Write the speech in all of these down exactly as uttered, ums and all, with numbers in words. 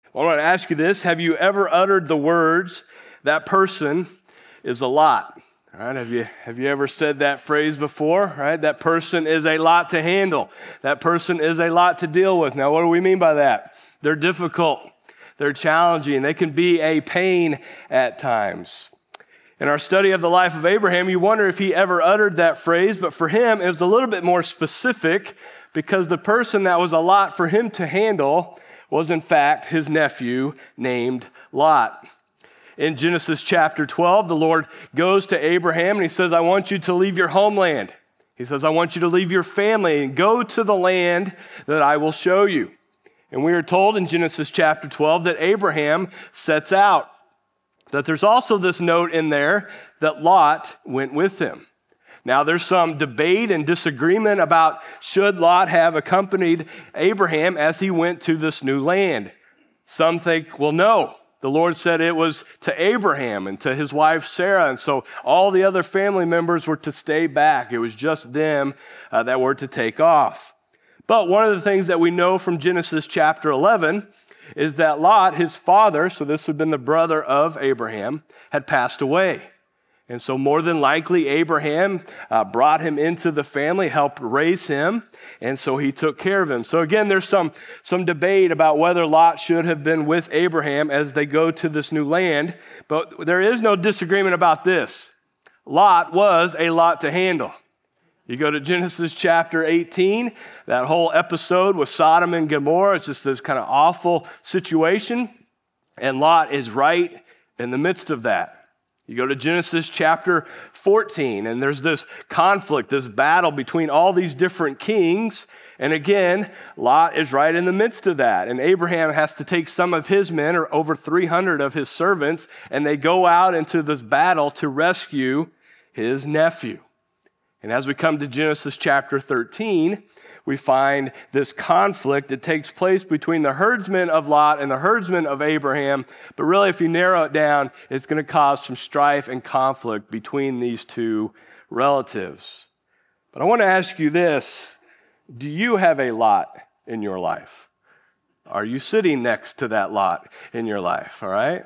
I want to ask you this. Have you ever uttered the words, that person is a lot? All right, have you, have you ever said that phrase before? All right, that person is a lot to handle. That person is a lot to deal with. Now, what do we mean by that? They're difficult. They're challenging. They can be a pain at times. In our study of the life of Abraham, you wonder if he ever uttered that phrase, but for him, it was a little bit more specific because the person that was a lot for him to handle was in fact his nephew named Lot. In Genesis chapter twelve, the Lord goes to Abraham and he says, I want you to leave your homeland. He says, I want you to leave your family and go to the land that I will show you. And we are told in Genesis chapter twelve that Abraham sets out. That there's also this note in there that Lot went with him. Now, there's some debate and disagreement about should Lot have accompanied Abraham as he went to this new land. Some think, well, no. The Lord said it was to Abraham and to his wife Sarah, and so all the other family members were to stay back. It was just them uh, that were to take off. But one of the things that we know from Genesis chapter eleven is that Lot, his father, so this would have been the brother of Abraham, had passed away. And so more than likely, Abraham uh, brought him into the family, helped raise him, and so he took care of him. So again, there's some, some debate about whether Lot should have been with Abraham as they go to this new land, but there is no disagreement about this. Lot was a lot to handle. You go to Genesis chapter eighteen, that whole episode with Sodom and Gomorrah, it's just this kind of awful situation, and Lot is right in the midst of that. You go to Genesis chapter fourteen, and there's this conflict, this battle between all these different kings. And again, Lot is right in the midst of that. And Abraham has to take some of his men, or over three hundred of his servants, and they go out into this battle to rescue his nephew. And as we come to Genesis chapter thirteen, we find this conflict that takes place between the herdsmen of Lot and the herdsmen of Abraham. But really, if you narrow it down, it's going to cause some strife and conflict between these two relatives. But I want to ask you this. Do you have a Lot in your life? Are you sitting next to that Lot in your life, all right?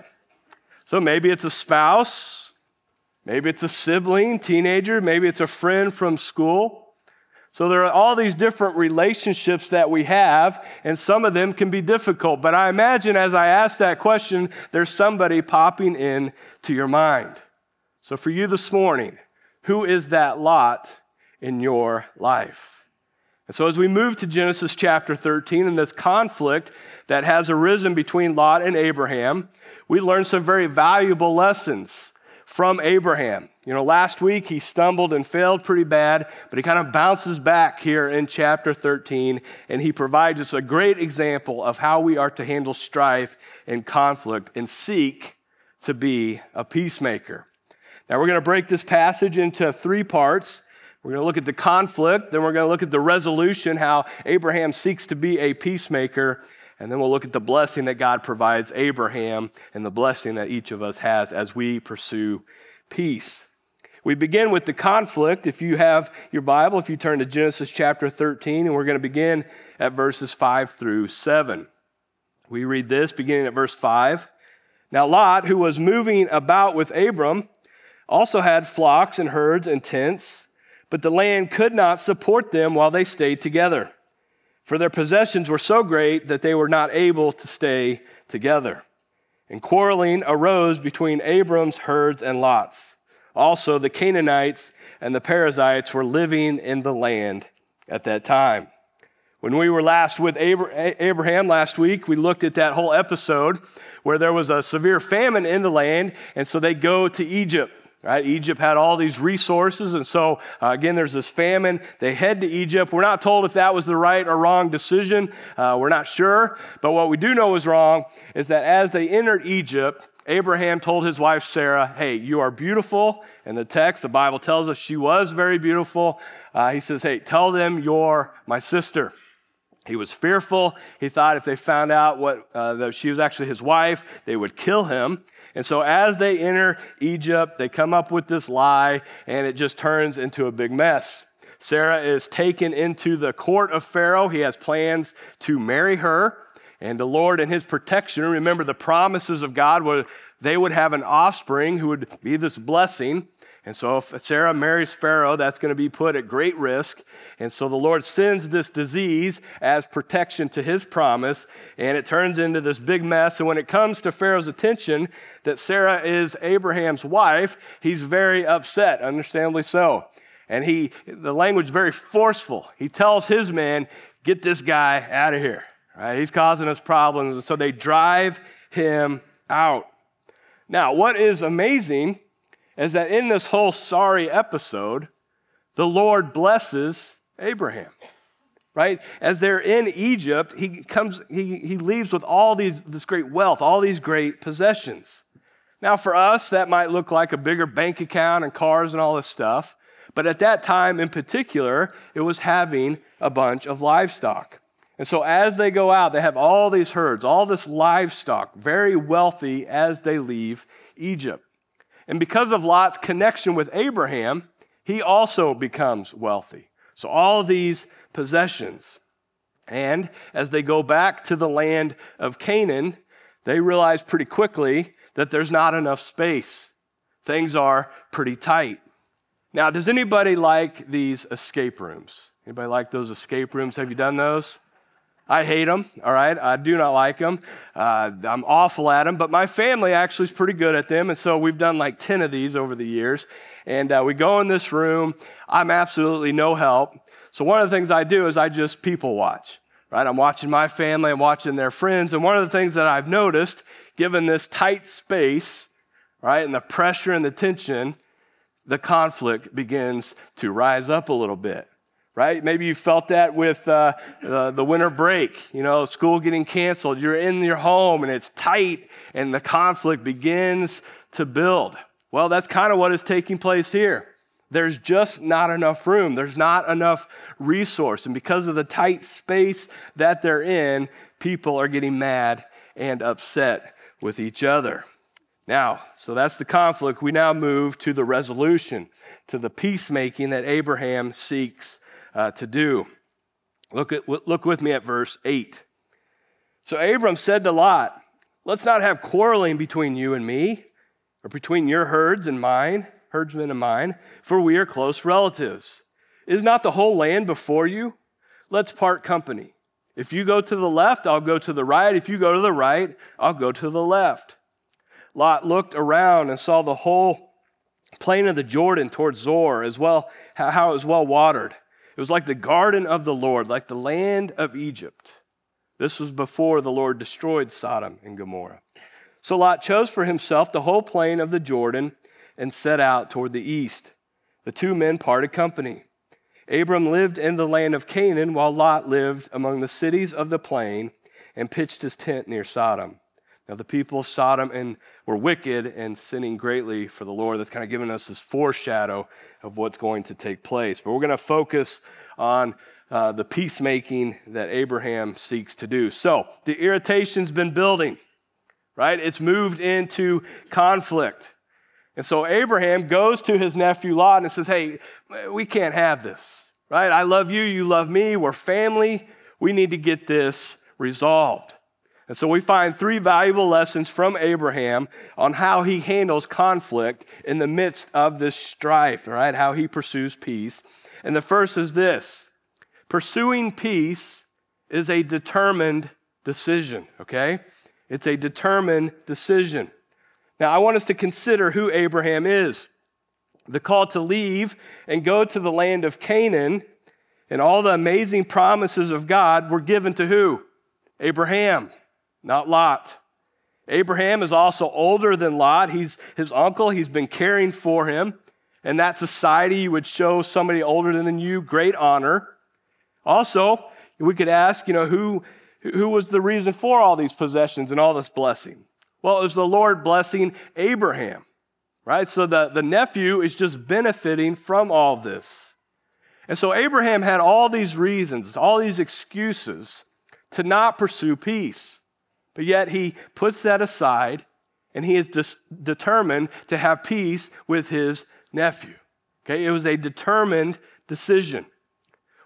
So maybe it's a spouse, maybe it's a sibling, teenager, maybe it's a friend from school. So there are all these different relationships that we have, and some of them can be difficult. But I imagine as I ask that question, there's somebody popping in to your mind. So for you this morning, who is that Lot in your life? And so as we move to Genesis chapter thirteen and this conflict that has arisen between Lot and Abraham, we learn some very valuable lessons from Abraham. You know, last week he stumbled and failed pretty bad, but he kind of bounces back here in chapter thirteen, and he provides us a great example of how we are to handle strife and conflict and seek to be a peacemaker. Now we're going to break this passage into three parts. We're going to look at the conflict, then we're going to look at the resolution, how Abraham seeks to be a peacemaker, and then we'll look at the blessing that God provides Abraham and the blessing that each of us has as we pursue peace. We begin with the conflict. If you have your Bible, if you turn to Genesis chapter thirteen, and we're going to begin at verses five through seven. We read this beginning at verse five. Now Lot, who was moving about with Abram, also had flocks and herds and tents, but the land could not support them while they stayed together. For their possessions were so great that they were not able to stay together. And quarreling arose between Abram's herds and Lot's. Also, the Canaanites and the Perizzites were living in the land at that time. When we were last with Abraham last week, we looked at that whole episode where there was a severe famine in the land, and so they go to Egypt. Right? Egypt had all these resources, and so uh, again, there's this famine. They head to Egypt. We're not told if that was the right or wrong decision. Uh, we're not sure, but what we do know was wrong is that as they entered Egypt, Abraham told his wife Sarah, hey, you are beautiful. In the text, the Bible tells us she was very beautiful. Uh, he says, hey, tell them you're my sister. He was fearful. He thought if they found out what uh, that she was actually his wife, they would kill him. And so as they enter Egypt, they come up with this lie, and it just turns into a big mess. Sarah is taken into the court of Pharaoh. He has plans to marry her. And the Lord and his protection, remember the promises of God were they would have an offspring who would be this blessing. And so if Sarah marries Pharaoh, that's going to be put at great risk. And so the Lord sends this disease as protection to his promise, and it turns into this big mess. And when it comes to Pharaoh's attention that Sarah is Abraham's wife, he's very upset, understandably so. And he, the language is very forceful. He tells his men, get this guy out of here. Right? He's causing us problems. And so they drive him out. Now, what is amazing is that in this whole sorry episode, the Lord blesses Abraham, right? As they're in Egypt, he comes, he, he leaves with all these, this great wealth, all these great possessions. Now for us, that might look like a bigger bank account and cars and all this stuff. But at that time in particular, it was having a bunch of livestock. And so as they go out, they have all these herds, all this livestock, very wealthy as they leave Egypt. And because of Lot's connection with Abraham, he also becomes wealthy. So all of these possessions. And as they go back to the land of Canaan, they realize pretty quickly that there's not enough space. Things are pretty tight. Now, does anybody like these escape rooms? Anybody like those escape rooms? Have you done those? I hate them, all right? I do not like them. Uh, I'm awful at them, but my family actually is pretty good at them, and so we've done like ten of these over the years. And uh, we go in this room. I'm absolutely no help. So one of the things I do is I just people watch, right? I'm watching my family, I'm watching their friends, and one of the things that I've noticed, given this tight space, right, and the pressure and the tension, the conflict begins to rise up a little bit. Right? Maybe you felt that with uh, uh, the winter break, you know, school getting canceled. You're in your home and it's tight and the conflict begins to build. Well, that's kind of what is taking place here. There's just not enough room. There's not enough resource. And because of the tight space that they're in, people are getting mad and upset with each other. Now, so that's the conflict. We now move to the resolution, to the peacemaking that Abraham seeks Uh, to do. Look at look with me at verse eight. So Abram said to Lot, let's not have quarreling between you and me, or between your herds and mine, herdsmen and mine, for we are close relatives. Is not the whole land before you? Let's part company. If you go to the left, I'll go to the right. If you go to the right, I'll go to the left. Lot looked around and saw the whole plain of the Jordan towards Zoar, as well, how it was well watered. It was like the garden of the Lord, like the land of Egypt. This was before the Lord destroyed Sodom and Gomorrah. So Lot chose for himself the whole plain of the Jordan and set out toward the east. The two men parted company. Abram lived in the land of Canaan, while Lot lived among the cities of the plain and pitched his tent near Sodom. Now the people of Sodom and were wicked and sinning greatly for the Lord. That's kind of giving us this foreshadow of what's going to take place. But we're going to focus on uh, the peacemaking that Abraham seeks to do. So the irritation's been building, right? It's moved into conflict. And so Abraham goes to his nephew Lot and says, hey, we can't have this, right? I love you, you love me, we're family. We need to get this resolved. And so we find three valuable lessons from Abraham on how he handles conflict in the midst of this strife, right? How he pursues peace. And the first is this: pursuing peace is a determined decision, okay? It's a determined decision. Now, I want us to consider who Abraham is. The call to leave and go to the land of Canaan and all the amazing promises of God were given to who? Abraham. Not Lot. Abraham is also older than Lot. He's his uncle. He's been caring for him. In that society, you would show somebody older than you great honor. Also, we could ask, you know, who, who was the reason for all these possessions and all this blessing? Well, it was the Lord blessing Abraham, right? So the, the nephew is just benefiting from all this. And so Abraham had all these reasons, all these excuses to not pursue peace. But yet he puts that aside and he is dis- determined to have peace with his nephew. Okay, it was a determined decision.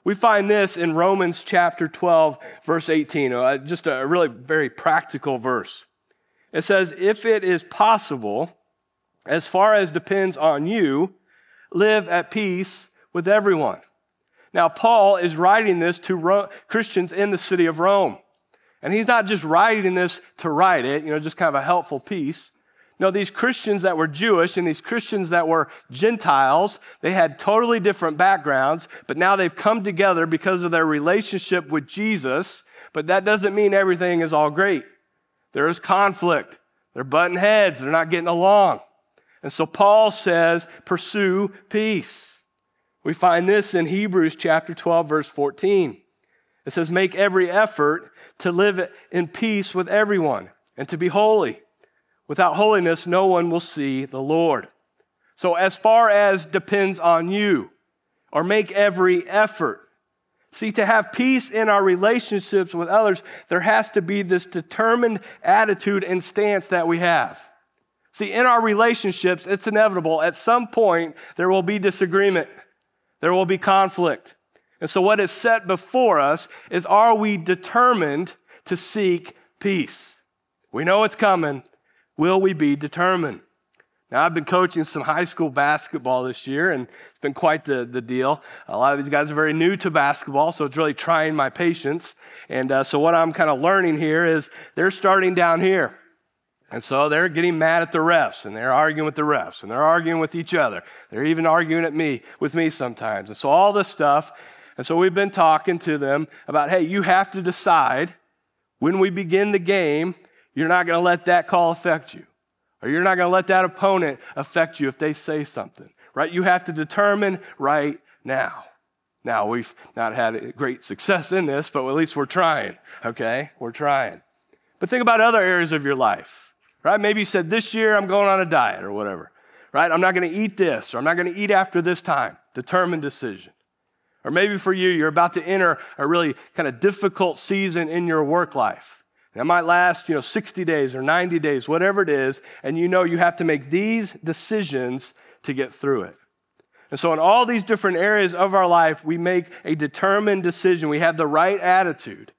We find this in Romans chapter twelve, verse eighteen, uh, just a really very practical verse. It says, if it is possible, as far as depends on you, live at peace with everyone. Now, Paul is writing this to Ro- Christians in the city of Rome. And he's not just writing this to write it, you know, just kind of a helpful piece. No, these Christians that were Jewish and these Christians that were Gentiles, they had totally different backgrounds, but now they've come together because of their relationship with Jesus. But that doesn't mean everything is all great. There is conflict. They're butting heads. They're not getting along. And so Paul says, pursue peace. We find this in Hebrews chapter twelve, verse fourteen. It says, make every effort to live in peace with everyone and to be holy. Without holiness, no one will see the Lord. So as far as depends on you, or make every effort. See, to have peace in our relationships with others, there has to be this determined attitude and stance that we have. See, in our relationships, it's inevitable. At some point, there will be disagreement. There will be conflict. And so what is set before us is, are we determined to seek peace? We know it's coming. Will we be determined? Now, I've been coaching some high school basketball this year, and it's been quite the, the deal. A lot of these guys are very new to basketball, so it's really trying my patience. And uh, so what I'm kind of learning here is they're starting down here. And so they're getting mad at the refs, and they're arguing with the refs, and they're arguing with each other. They're even arguing at me, with me sometimes. And so all this stuff. And so we've been talking to them about, hey, you have to decide when we begin the game, you're not going to let that call affect you. Or you're not going to let that opponent affect you if they say something, right? You have to determine right now. Now, we've not had great success in this, but at least we're trying, okay? We're trying. But think about other areas of your life, right? Maybe you said, this year I'm going on a diet or whatever, right? I'm not going to eat this, or I'm not going to eat after this time. Determined decision. Or maybe for you, you're about to enter a really kind of difficult season in your work life. That might last, you know, sixty days or ninety days, whatever it is, and you know you have to make these decisions to get through it. And so in all these different areas of our life, we make a determined decision. We have the right attitude.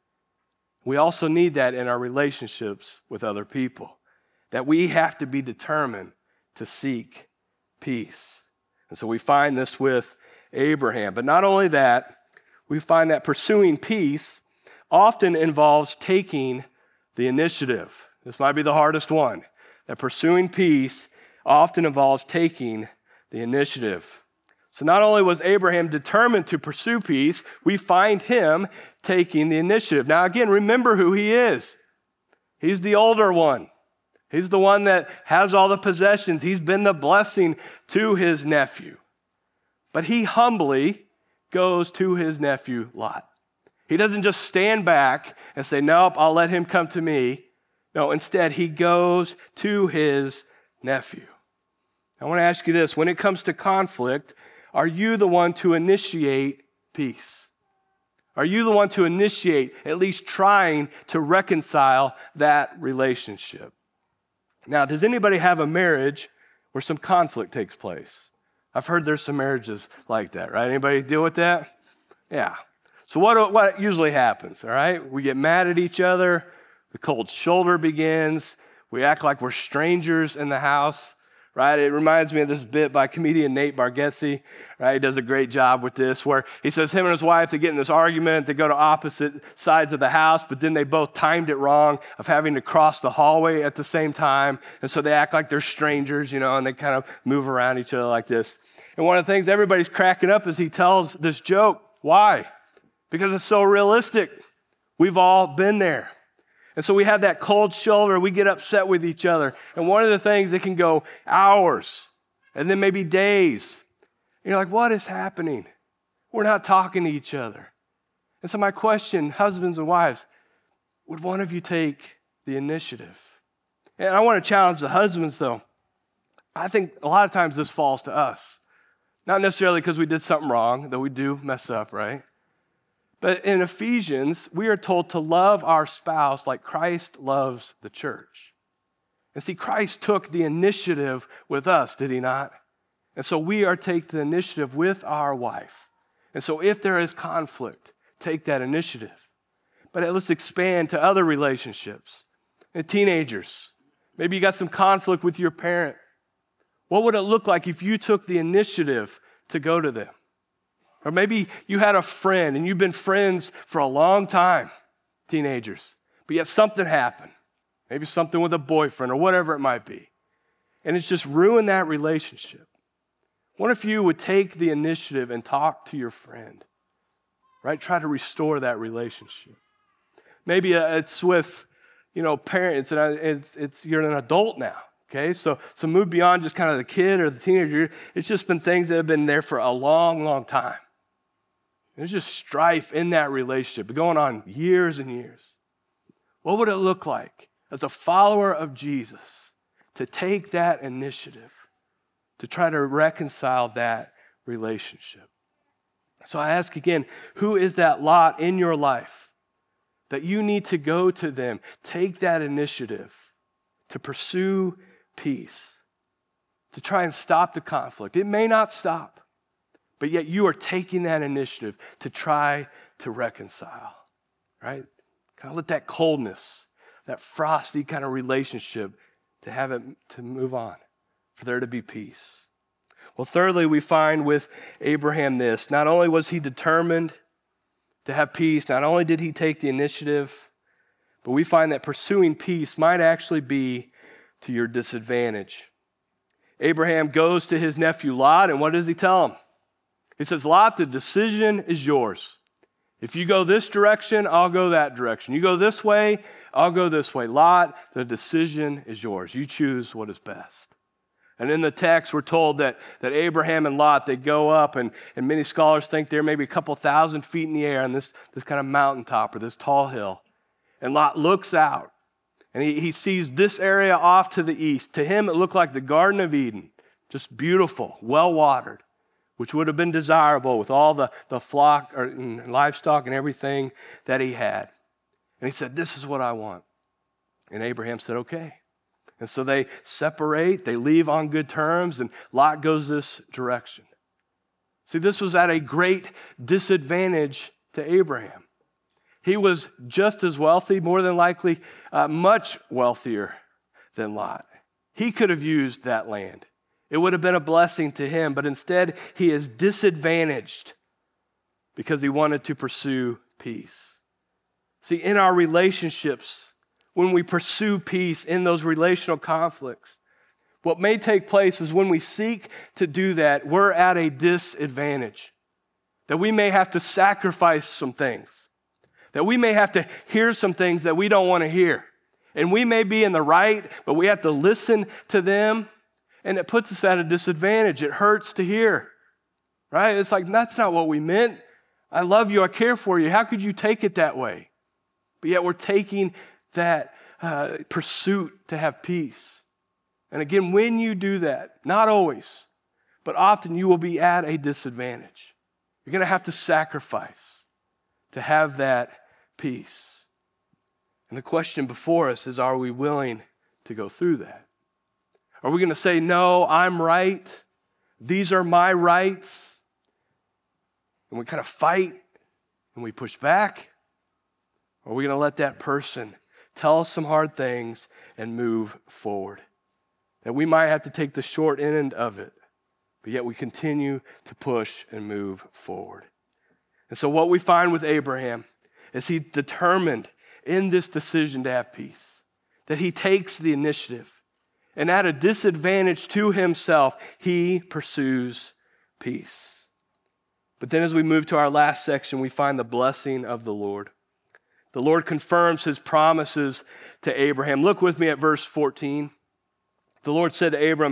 We also need that in our relationships with other people, that we have to be determined to seek peace. And so we find this with Abraham. But not only that, we find that pursuing peace often involves taking the initiative. This might be the hardest one. That pursuing peace often involves taking the initiative. So not only was Abraham determined to pursue peace, we find him taking the initiative. Now again, remember who he is. He's the older one. He's the one that has all the possessions. He's been the blessing to his nephew. But he humbly goes to his nephew Lot. He doesn't just stand back and say, nope, I'll let him come to me. No, instead, he goes to his nephew. I want to ask you this. When it comes to conflict, are you the one to initiate peace? Are you the one to initiate, at least trying to reconcile that relationship? Now, does anybody have a marriage where some conflict takes place? I've heard there's some marriages like that, right? Anybody deal with that? Yeah. So what, what usually happens, all right? We get mad at each other. The cold shoulder begins. We act like we're strangers in the house, right? It reminds me of this bit by comedian Nate Bargatze, right? He does a great job with this, where he says him and his wife, they get in this argument. They go to opposite sides of the house, but then they both timed it wrong of having to cross the hallway at the same time. And so they act like they're strangers, you know, and they kind of move around each other like this. And one of the things everybody's cracking up is he tells this joke. Why? Because it's so realistic. We've all been there. And so we have that cold shoulder. We get upset with each other. And one of the things, it can go hours and then maybe days. And you're like, what is happening? We're not talking to each other. And so my question, husbands and wives, would one of you take the initiative? And I want to challenge the husbands, though. I think a lot of times this falls to us. Not necessarily because we did something wrong, though we do mess up, right? But in Ephesians, we are told to love our spouse like Christ loves the church. And see, Christ took the initiative with us, did he not? And so we are to take the initiative with our wife. And so if there is conflict, take that initiative. But let's expand to other relationships. And teenagers, maybe you got some conflict with your parent. What would it look like if you took the initiative to go to them? Or maybe you had a friend and you've been friends for a long time, teenagers, but yet something happened. Maybe something with a boyfriend or whatever it might be. And it's just ruined that relationship. What if you would take the initiative and talk to your friend, right? Try to restore that relationship. Maybe it's with, you know, parents, and it's, it's you're an adult now, okay? So, so move beyond just kind of the kid or the teenager. It's just been things that have been there for a long, long time. There's just strife in that relationship going on years and years. What would it look like as a follower of Jesus to take that initiative to try to reconcile that relationship? So I ask again, who is that lot in your life that you need to go to them, take that initiative to pursue peace, to try and stop the conflict? It may not stop, but yet you are taking that initiative to try to reconcile, right? Kind of let that coldness, that frosty kind of relationship, to have it to move on, for there to be peace. Well, thirdly, we find with Abraham this: not only was he determined to have peace, not only did he take the initiative, but we find that pursuing peace might actually be to your disadvantage. Abraham goes to his nephew Lot, and what does he tell him? He says, Lot, the decision is yours. If you go this direction, I'll go that direction. You go this way, I'll go this way. Lot, the decision is yours. You choose what is best. And in the text, we're told that, that Abraham and Lot, they go up, and, and many scholars think they're maybe a couple thousand feet in the air on this, this kind of mountaintop or this tall hill. And Lot looks out, and he, he sees this area off to the east. To him, it looked like the Garden of Eden, just beautiful, well-watered, which would have been desirable with all the, the flock or and livestock and everything that he had. And he said, this is what I want. And Abraham said, okay. And so they separate, they leave on good terms, and Lot goes this direction. See, this was at a great disadvantage to Abraham. He was just as wealthy, more than likely, uh, much wealthier than Lot. He could have used that land. It would have been a blessing to him, but instead he is disadvantaged because he wanted to pursue peace. See, in our relationships, when we pursue peace in those relational conflicts, what may take place is when we seek to do that, we're at a disadvantage. That we may have to sacrifice some things. That we may have to hear some things that we don't want to hear. And we may be in the right, but we have to listen to them. And it puts us at a disadvantage. It hurts to hear, right? It's like, that's not what we meant. I love you. I care for you. How could you take it that way? But yet we're taking that uh, pursuit to have peace. And again, when you do that, not always, but often you will be at a disadvantage. You're going to have to sacrifice to have that peace. And the question before us is, are we willing to go through that? Are we going to say, no, I'm right, these are my rights, and we kind of fight and we push back? Or are we going to let that person tell us some hard things and move forward? That we might have to take the short end of it, but yet we continue to push and move forward. And so what we find with Abraham is he's determined in this decision to have peace, that he takes the initiative. And at a disadvantage to himself, he pursues peace. But then as we move to our last section, we find the blessing of the Lord. The Lord confirms his promises to Abraham. Look with me at verse fourteen. The Lord said to Abram,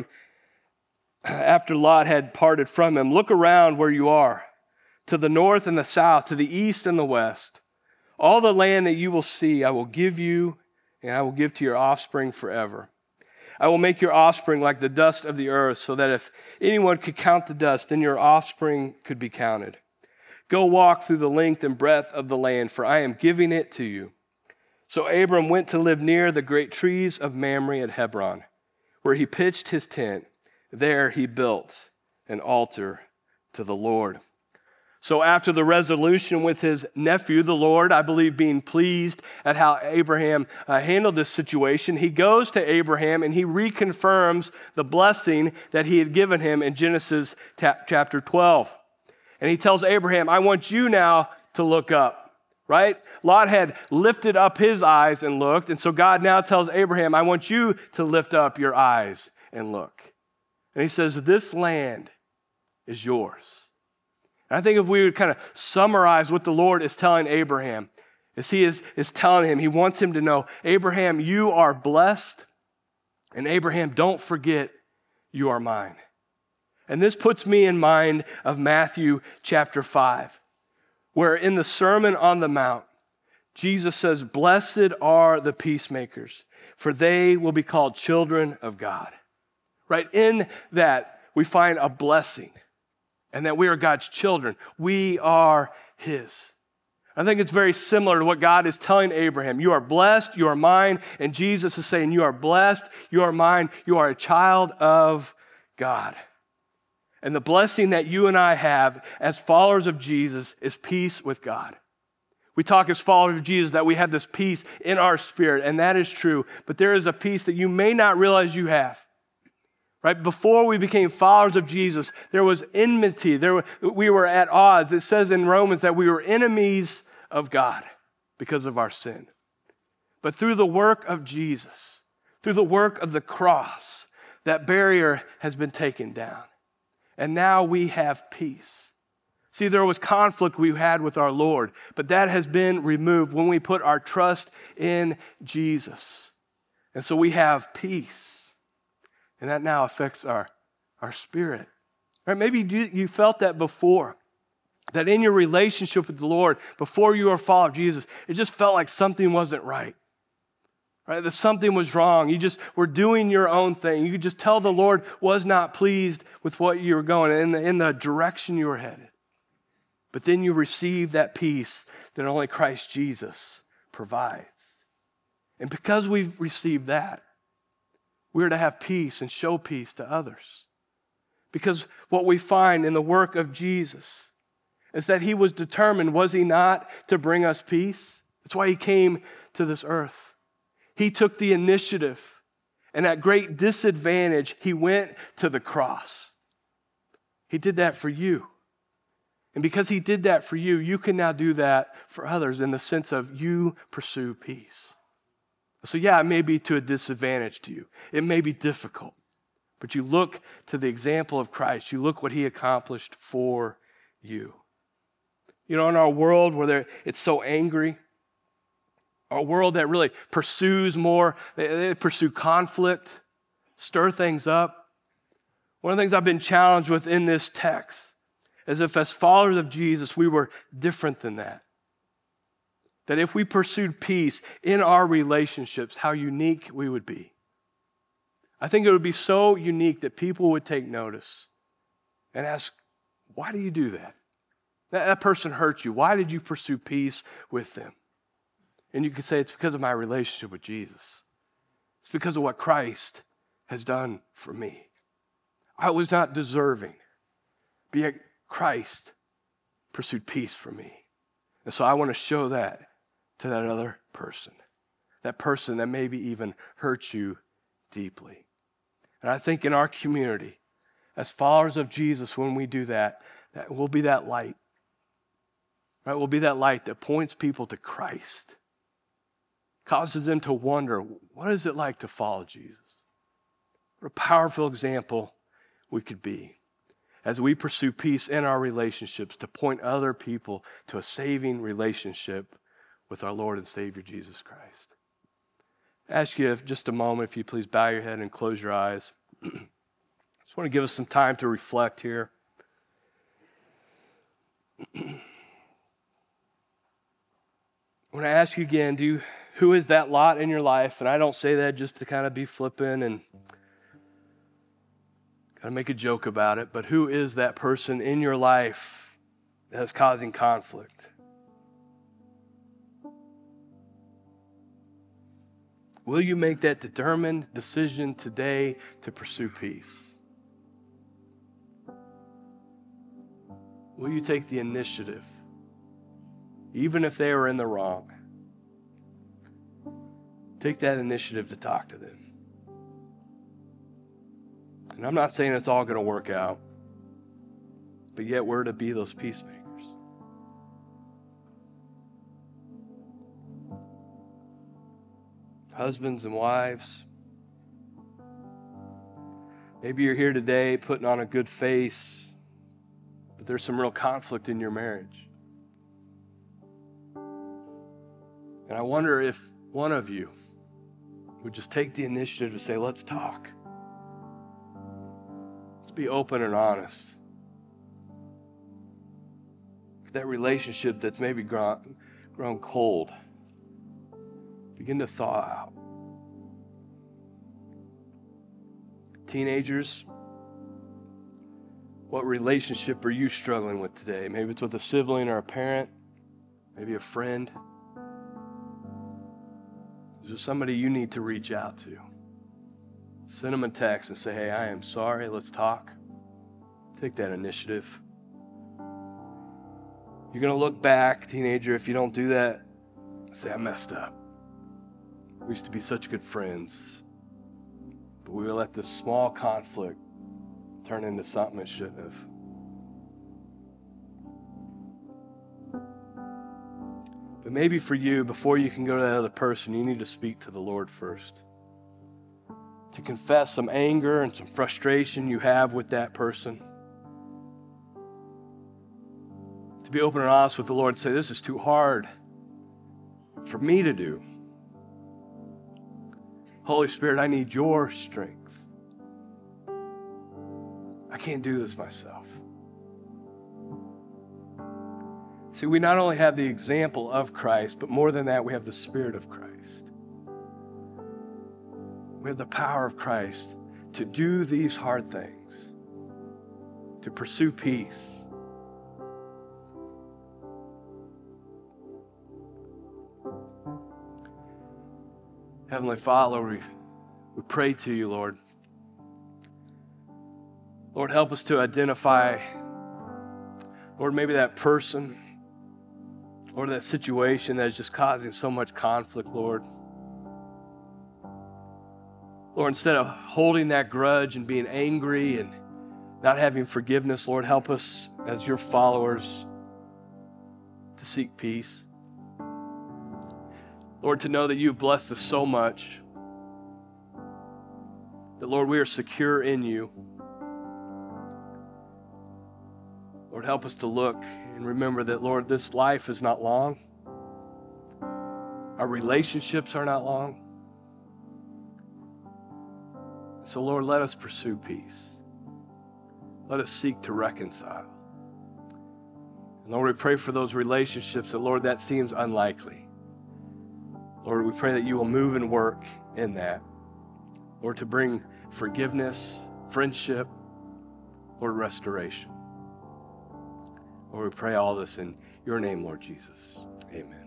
after Lot had parted from him, look around where you are, to the north and the south, to the east and the west. All the land that you will see, I will give you, and I will give to your offspring forever. I will make your offspring like the dust of the earth, so that if anyone could count the dust, then your offspring could be counted. Go walk through the length and breadth of the land, for I am giving it to you. So Abram went to live near the great trees of Mamre at Hebron, where he pitched his tent. There he built an altar to the Lord. So after the resolution with his nephew, the Lord, I believe, being pleased at how Abraham uh, handled this situation, he goes to Abraham and he reconfirms the blessing that he had given him in Genesis ta- chapter twelve. And he tells Abraham, I want you now to look up, right? Lot had lifted up his eyes and looked, and so God now tells Abraham, I want you to lift up your eyes and look. And he says, this land is yours. And I think if we would kind of summarize what the Lord is telling Abraham, is he is, is telling him, he wants him to know, Abraham, you are blessed, and Abraham, don't forget you are mine. And this puts me in mind of Matthew chapter five, where in the Sermon on the Mount, Jesus says, blessed are the peacemakers, for they will be called children of God. Right? In that, we find a blessing. And that we are God's children. We are his. I think it's very similar to what God is telling Abraham. You are blessed, you are mine, and Jesus is saying, you are blessed, you are mine, you are a child of God. And the blessing that you and I have as followers of Jesus is peace with God. We talk as followers of Jesus that we have this peace in our spirit, and that is true, but there is a peace that you may not realize you have. Right? Before we became followers of Jesus, there was enmity. There, we were at odds. It says in Romans that we were enemies of God because of our sin. But through the work of Jesus, through the work of the cross, that barrier has been taken down. And now we have peace. See, there was conflict we had with our Lord, but that has been removed when we put our trust in Jesus. And so we have peace. And that now affects our, our spirit. Right? Maybe you, you felt that before, that in your relationship with the Lord, before you were a follower of Jesus, it just felt like something wasn't right. Right? That something was wrong. You just were doing your own thing. You could just tell the Lord was not pleased with what you were going in the, in the direction you were headed. But then you receive that peace that only Christ Jesus provides. And because we've received that, we're to have peace and show peace to others. Because what we find in the work of Jesus is that he was determined, was he not, to bring us peace? That's why he came to this earth. He took the initiative, and at great disadvantage, he went to the cross. He did that for you. And because he did that for you, you can now do that for others in the sense of you pursue peace. So yeah, it may be to a disadvantage to you. It may be difficult, but you look to the example of Christ. You look what he accomplished for you. You know, in our world where it's so angry, our world that really pursues more, they, they pursue conflict, stir things up. One of the things I've been challenged with in this text is if as followers of Jesus, we were different than that. That if we pursued peace in our relationships, how unique we would be. I think it would be so unique that people would take notice and ask, why do you do that? That, that person hurt you. Why did you pursue peace with them? And you could say, it's because of my relationship with Jesus. It's because of what Christ has done for me. I was not deserving, but yet Christ pursued peace for me. And so I want to show that to that other person, that person that maybe even hurt you deeply. And I think in our community, as followers of Jesus, when we do that, that we'll be that light. Right? We'll be that light that points people to Christ, causes them to wonder, what is it like to follow Jesus? What a powerful example we could be as we pursue peace in our relationships to point other people to a saving relationship with our Lord and Savior, Jesus Christ. I ask you if just a moment, if you please bow your head and close your eyes. I just want to give us some time to reflect here. I want to ask you again, do you, who is that Lot in your life? And I don't say that just to kind of be flippant and kind of make a joke about it, but who is that person in your life that is causing conflict? Will you make that determined decision today to pursue peace? Will you take the initiative, even if they are in the wrong? Take that initiative to talk to them. And I'm not saying it's all going to work out, but yet we're to be those peacemakers. Husbands and wives, maybe you're here today putting on a good face, but there's some real conflict in your marriage. And I wonder if one of you would just take the initiative to say, let's talk. Let's be open and honest. That relationship that's maybe grown, grown cold, begin to thaw out. Teenagers, what relationship are you struggling with today? Maybe it's with a sibling or a parent, maybe a friend. Is there somebody you need to reach out to? Send them a text and say, hey, I am sorry, let's talk. Take that initiative. You're going to look back, teenager, if you don't do that, say, I messed up. We used to be such good friends, but we let this small conflict turn into something it shouldn't have. But maybe for you, before you can go to that other person, you need to speak to the Lord first. To confess some anger and some frustration you have with that person. To be open and honest with the Lord and say, this is too hard for me to do. Holy Spirit, I need your strength. I can't do this myself. See, we not only have the example of Christ, but more than that, we have the Spirit of Christ. We have the power of Christ to do these hard things, to pursue peace. Heavenly Father, we, we pray to you, Lord. Lord, help us to identify, Lord, maybe that person or that situation that is just causing so much conflict, Lord. Lord, instead of holding that grudge and being angry and not having forgiveness, Lord, help us as your followers to seek peace. Lord, to know that you've blessed us so much, that, Lord, we are secure in you. Lord, help us to look and remember that, Lord, this life is not long. Our relationships are not long. So, Lord, let us pursue peace. Let us seek to reconcile. And Lord, we pray for those relationships that, Lord, that seems unlikely. Lord, we pray that you will move and work in that. Lord, to bring forgiveness, friendship, Lord, restoration. Lord, we pray all this in your name, Lord Jesus. Amen.